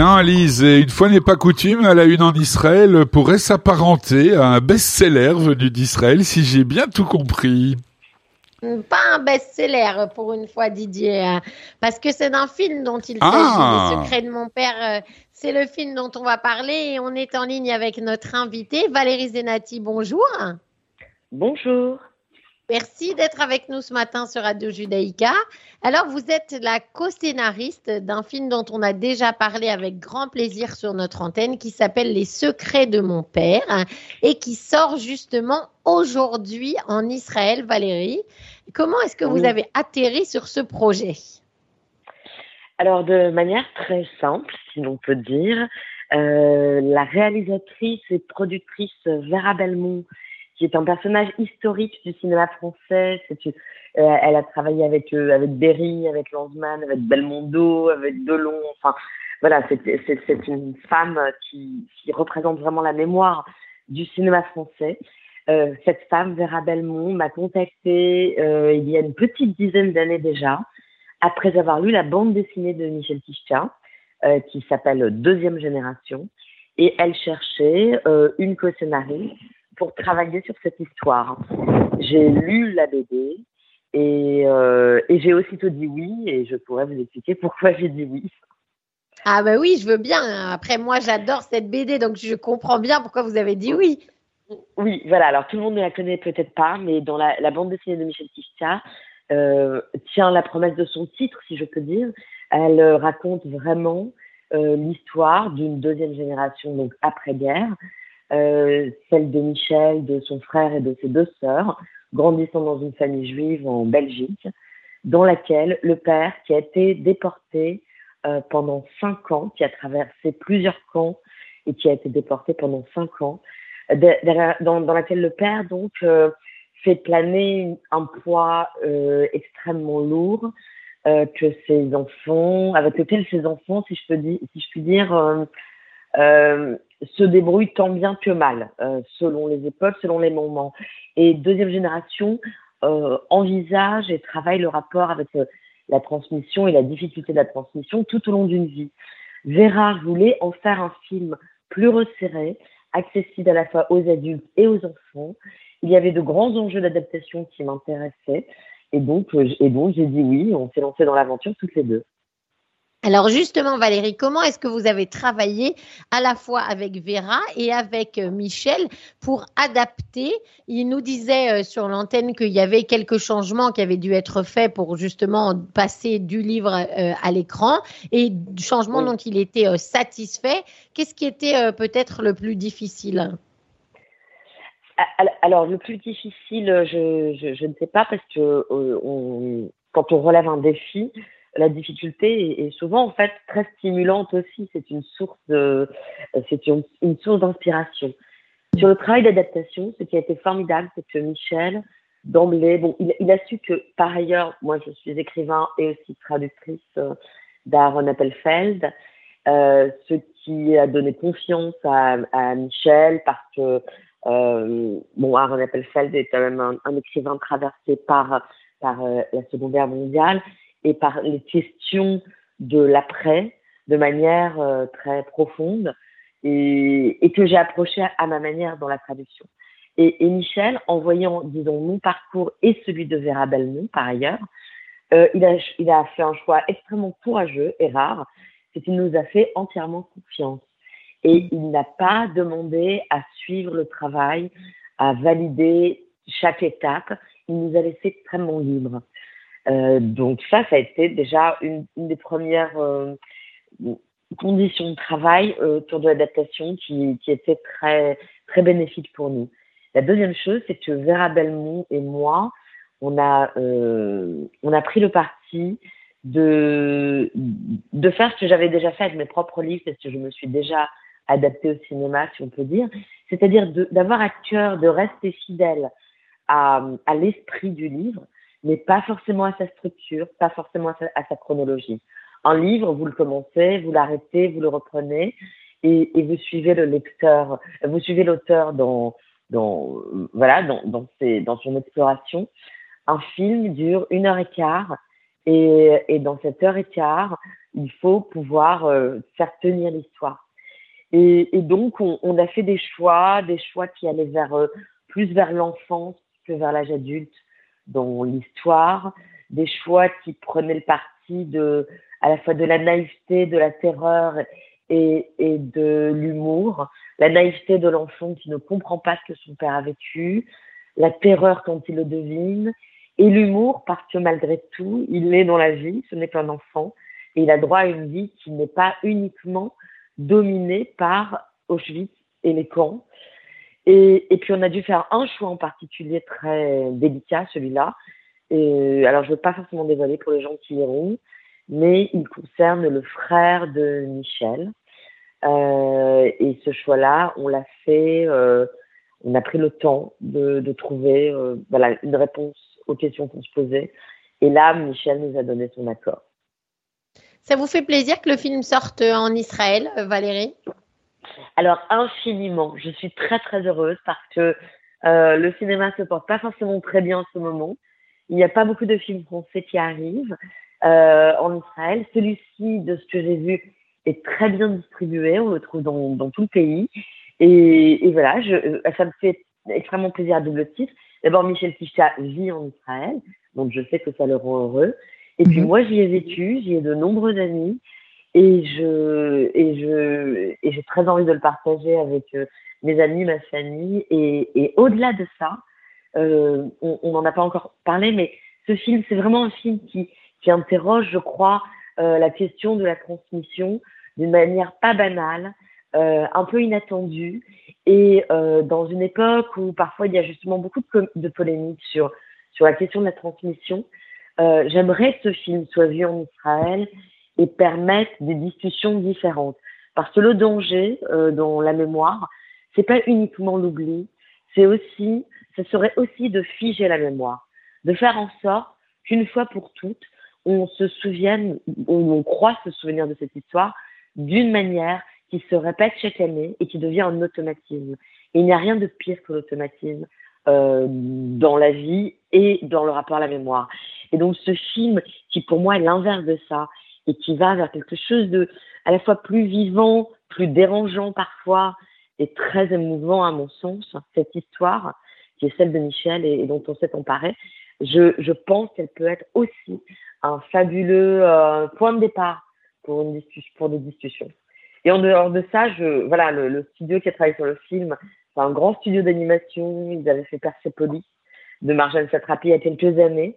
bien, Lise. Et une fois n'est pas coutume, à la une en Israël pourrait s'apparenter à un best-seller venu d'Israël, si j'ai bien tout compris. Pas un best-seller pour une fois, Didier, parce que c'est d'un film dont il s'agit, Les Ah! Secrets de mon père. C'est le film dont on va parler et on est en ligne avec notre invitée, Valérie Zenati. Bonjour. Bonjour. Merci d'être avec nous ce matin sur Radio Judaïka. Alors, vous êtes la co-scénariste d'un film dont on a déjà parlé avec grand plaisir sur notre antenne, qui s'appelle Les Secrets de mon père et qui sort justement aujourd'hui en Israël. Valérie, comment est-ce que vous Oui. avez atterri sur ce projet? Alors, de manière très simple, si l'on peut dire, la réalisatrice et productrice Vera Belmont, qui est un personnage historique du cinéma français, elle a travaillé avec Berry, avec Lanzmann, avec Belmondo, avec Delon, enfin, voilà, c'est une femme qui représente vraiment la mémoire du cinéma français. Cette femme, Vera Belmont, m'a contactée il y a une petite dizaine d'années déjà, après avoir lu la bande dessinée de Michel Tichka, qui s'appelle Deuxième Génération, et elle cherchait une co-scénariste pour travailler sur cette histoire. J'ai lu la BD et j'ai aussitôt dit oui, et je pourrais vous expliquer pourquoi j'ai dit oui. Ah ben oui, je veux bien. Après, moi, j'adore cette BD, donc je comprends bien pourquoi vous avez dit oui. Oui, voilà. Alors, tout le monde ne la connaît peut-être pas, mais dans la bande dessinée de Michel Tichka, tient la promesse de son titre, si je peux dire. Elle raconte vraiment l'histoire d'une deuxième génération, donc après-guerre, celle de Michel, de son frère et de ses deux sœurs, grandissant dans une famille juive en Belgique, dans laquelle le père, qui a été déporté pendant 5 ans, qui a traversé plusieurs camps et qui a été déporté pendant 5 ans, dans laquelle le père donc fait planer un poids extrêmement lourd que ses enfants, avec lequel ses enfants, si je puis dire, se débrouillent tant bien que mal, selon les époques, selon les moments. Et deuxième génération envisage et travaille le rapport avec la transmission et la difficulté de la transmission tout au long d'une vie. Vera voulait en faire un film plus resserré, accessible à la fois aux adultes et aux enfants. Il y avait de grands enjeux d'adaptation qui m'intéressaient. Et donc j'ai dit oui, on s'est lancé dans l'aventure toutes les deux. Alors justement, Valérie, comment est-ce que vous avez travaillé à la fois avec Vera et avec Michel pour adapter? Il nous disait sur l'antenne qu'il y avait quelques changements qui avaient dû être faits pour justement passer du livre à l'écran et du changement Oui. dont il était satisfait. Qu'est-ce qui était peut-être le plus difficile? Alors, le plus difficile, je ne sais pas, parce que quand on relève un défi, la difficulté est souvent en fait très stimulante aussi. C'est une source une source d'inspiration. Sur le travail d'adaptation, ce qui a été formidable, c'est que Michel, d'emblée, bon, il a su que par ailleurs, moi je suis écrivain et aussi traductrice d'Aaron Appelfeld, ce qui a donné confiance à Michel, parce que Aaron Appelfeld est quand même un écrivain traversé par la Seconde Guerre mondiale et par les questions de l'après de manière très profonde, et que j'ai approché à ma manière dans la traduction. Et Michel, en voyant, disons, mon parcours et celui de Vera Belmont, par ailleurs, il a fait un choix extrêmement courageux et rare, c'est qu'il nous a fait entièrement confiance. Et il n'a pas demandé à suivre le travail, à valider chaque étape. Il nous a laissé extrêmement libres. Donc ça a été déjà une des premières conditions de travail autour de l'adaptation qui était très, très bénéfique pour nous. La deuxième chose, c'est que Vera Belmont et moi, on a pris le parti de faire ce que j'avais déjà fait avec mes propres livres, parce que je me suis déjà adaptée au cinéma, si on peut dire, c'est-à-dire d'avoir à cœur de rester fidèle à l'esprit du livre, mais pas forcément à sa structure, pas forcément à sa chronologie. Un livre, vous le commencez, vous l'arrêtez, vous le reprenez, et vous suivez le lecteur, vous suivez l'auteur dans son exploration. Un film dure 1h15, et dans cette 1h15, il faut pouvoir faire tenir l'histoire. Et donc, on a fait des choix qui allaient plus vers l'enfance que vers l'âge adulte dans l'histoire, des choix qui prenaient le parti à la fois de la naïveté, de la terreur et de l'humour. La naïveté de l'enfant qui ne comprend pas ce que son père a vécu, la terreur quand il le devine, et l'humour parce que malgré tout, il est dans la vie, ce n'est qu'un enfant, et il a droit à une vie qui n'est pas uniquement dominée par Auschwitz et les camps. Et puis on a dû faire un choix en particulier très délicat, celui-là. Et alors je ne veux pas forcément dévoiler pour les gens qui iront, mais il concerne le frère de Michel. Et ce choix-là, on l'a fait, on a pris le temps de trouver une réponse aux questions qu'on se posait. Et là, Michel nous a donné son accord. Ça vous fait plaisir que le film sorte en Israël, Valérie? Alors, infiniment. Je suis très, très heureuse parce que le cinéma se porte pas forcément très bien en ce moment. Il n'y a pas beaucoup de films français qui arrivent en Israël. Celui-ci, de ce que j'ai vu, est très bien distribué. On le trouve dans tout le pays. Et voilà, ça me fait extrêmement plaisir à double titre. D'abord, Michel Tifta vit en Israël, donc je sais que ça le rend heureux. Et puis moi, j'y ai vécu, j'y ai de nombreux amis. Et j'ai très envie de le partager avec mes amis, ma famille. Et au-delà de ça, on n'en a pas encore parlé, mais ce film, c'est vraiment un film qui interroge, je crois, la question de la transmission d'une manière pas banale, un peu inattendue, et dans une époque où parfois il y a justement beaucoup de polémiques sur la question de la transmission. J'aimerais que ce film soit vu en Israël et permettre des discussions différentes. Parce que le danger dans la mémoire, c'est pas uniquement l'oubli, ce serait aussi de figer la mémoire, de faire en sorte qu'une fois pour toutes, on se souvienne, on croit se souvenir de cette histoire d'une manière qui se répète chaque année et qui devient un automatisme. Et il n'y a rien de pire que l'automatisme dans la vie et dans le rapport à la mémoire. Et donc ce film, qui pour moi est l'inverse de ça, et qui va vers quelque chose de à la fois plus vivant, plus dérangeant parfois, et très émouvant à mon sens, cette histoire, qui est celle de Michel et dont on s'est emparé, je pense qu'elle peut être aussi un fabuleux point de départ pour des discussions. Et en dehors de ça, le studio qui a travaillé sur le film, c'est un grand studio d'animation. Ils avaient fait Persepolis de Marjane Satrapi il y a quelques années.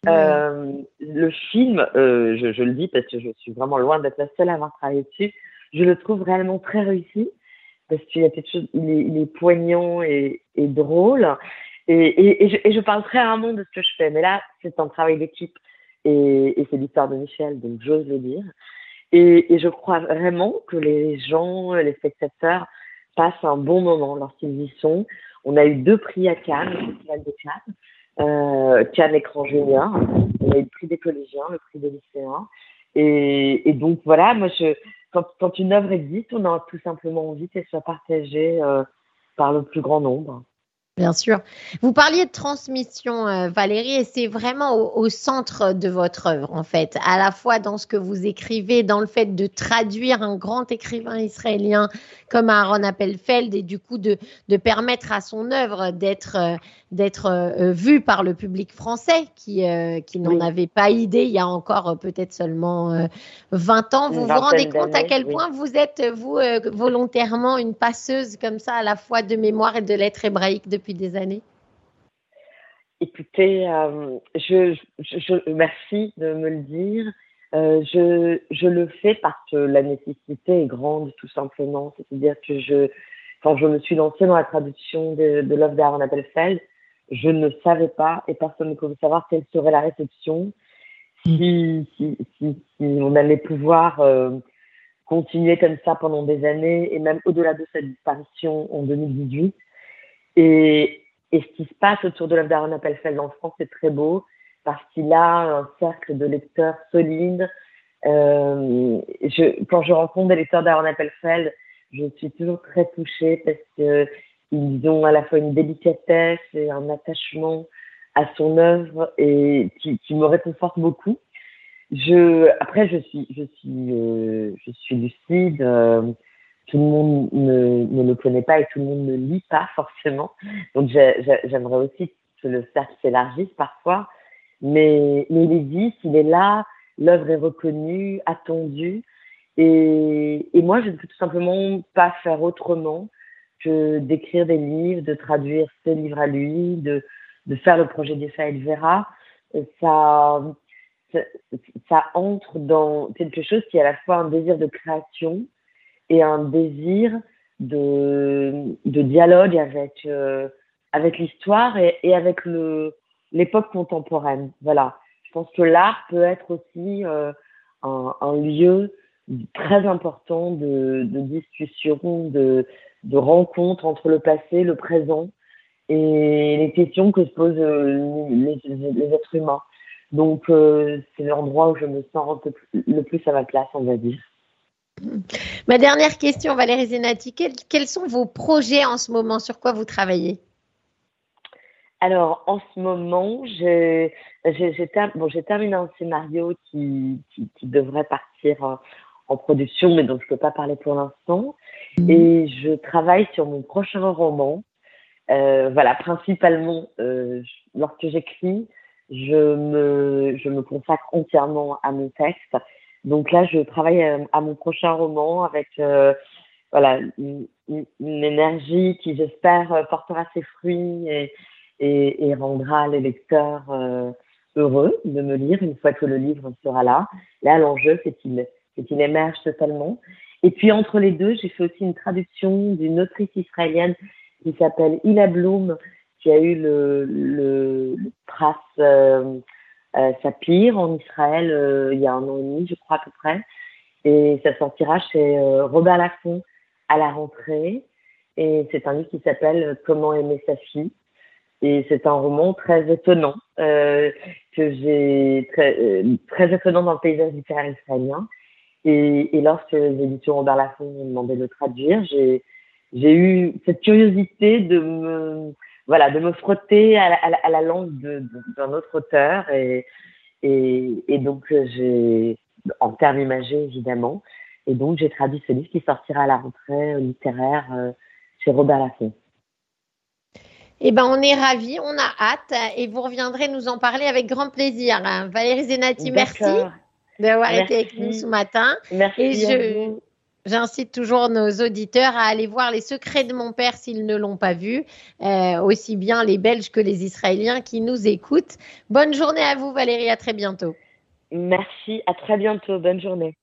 Le film, je le dis parce que je suis vraiment loin d'être la seule à avoir travaillé dessus, je le trouve réellement très réussi parce qu'il y a quelque chose, il est poignant et drôle. Et je parle très rarement de ce que je fais, mais là, c'est un travail d'équipe et c'est l'histoire de Michel, donc j'ose le dire. Et je crois vraiment que les gens, les spectateurs, passent un bon moment lorsqu'ils y sont. On a eu 2 prix à Cannes, le Festival de Cannes, Cannes Écran Junior. On a eu le prix des collégiens, le prix des lycéens. Et donc voilà, moi, quand une œuvre existe, on a tout simplement envie qu'elle soit partagée par le plus grand nombre. Bien sûr. Vous parliez de transmission, Valérie, et c'est vraiment au centre de votre œuvre, en fait, à la fois dans ce que vous écrivez, dans le fait de traduire un grand écrivain israélien comme Aaron Appelfeld et du coup de permettre à son œuvre d'être vue par le public français qui n'en avait pas idée il y a encore peut-être seulement 20 ans. Vous vous rendez compte à quel point vous êtes, vous, volontairement une passeuse comme ça, à la fois de mémoire et de lettres hébraïques depuis des années? Écoutez, merci de me le dire. Je le fais parce que la nécessité est grande, tout simplement. C'est-à-dire que quand je me suis lancée dans la traduction de l'œuvre d'Aaron Appelfeld, je ne savais pas, et personne ne pouvait savoir quelle serait la réception, si on allait pouvoir continuer comme ça pendant des années, et même au-delà de sa disparition en 2018. Et ce qui se passe autour de l'œuvre d'Aaron Appelfeld en France, c'est très beau, parce qu'il a un cercle de lecteurs solides. Quand je rencontre des lecteurs d'Aaron Appelfeld, je suis toujours très touchée parce qu'ils ont à la fois une délicatesse et un attachement à son œuvre et qui me réconforte beaucoup. Après, je suis lucide. Tout le monde ne le connaît pas et tout le monde ne lit pas forcément. Donc, j'aimerais aussi que le cercle s'élargisse parfois. Mais il existe, il est là, l'œuvre est reconnue, attendue. Et moi, je ne peux tout simplement pas faire autrement que d'écrire des livres, de traduire ses livres à lui, de faire le projet d'Essa El Vera. Ça, ça, ça entre dans quelque chose qui est à la fois un désir de création et un désir de dialogue avec l'histoire et avec l'époque contemporaine. Voilà. Je pense que l'art peut être aussi un lieu très important de discussion, de rencontre entre le passé, le présent et les questions que se posent les êtres humains. Donc, c'est l'endroit où je me sens le plus à ma place, on va dire. Ma dernière question, Valérie Zenati, quels sont vos projets en ce moment? Sur quoi vous travaillez? Alors, en ce moment, j'ai terminé un scénario qui devrait partir en production, mais dont je ne peux pas parler pour l'instant. Et je travaille sur mon prochain roman. Voilà, principalement, lorsque j'écris, je me consacre entièrement à mon texte. Donc là, je travaille à mon prochain roman avec voilà, une énergie qui, j'espère, portera ses fruits et rendra les lecteurs heureux de me lire une fois que le livre sera là. Là, l'enjeu, c'est qu'il émerge totalement. Et puis, entre les deux, j'ai fait aussi une traduction d'une autrice israélienne qui s'appelle Hila Bloom, qui a eu le Pras Sapir en Israël il y a 1 an et demi, je crois à peu près. Et ça sortira chez Robert Laffont à la rentrée. Et c'est un livre qui s'appelle Comment aimer sa fille. Et c'est un roman très étonnant, que j'ai très étonnant dans le paysage littéraire israélien. Et lorsque les éditions Robert Laffont m'ont demandé de le traduire, j'ai eu cette curiosité de me frotter à la langue d'un autre auteur et donc j'ai en termes imagés évidemment. Et donc j'ai traduit ce livre qui sortira à la rentrée littéraire chez Robert Laffont. Eh ben, on est ravis, on a hâte et vous reviendrez nous en parler avec grand plaisir. Valérie Zenati, merci d'avoir été avec nous ce matin. Merci et j'incite toujours nos auditeurs à aller voir Les Secrets de mon père s'ils ne l'ont pas vu, aussi bien les Belges que les Israéliens qui nous écoutent. Bonne journée à vous Valérie, à très bientôt. Merci, à très bientôt, bonne journée.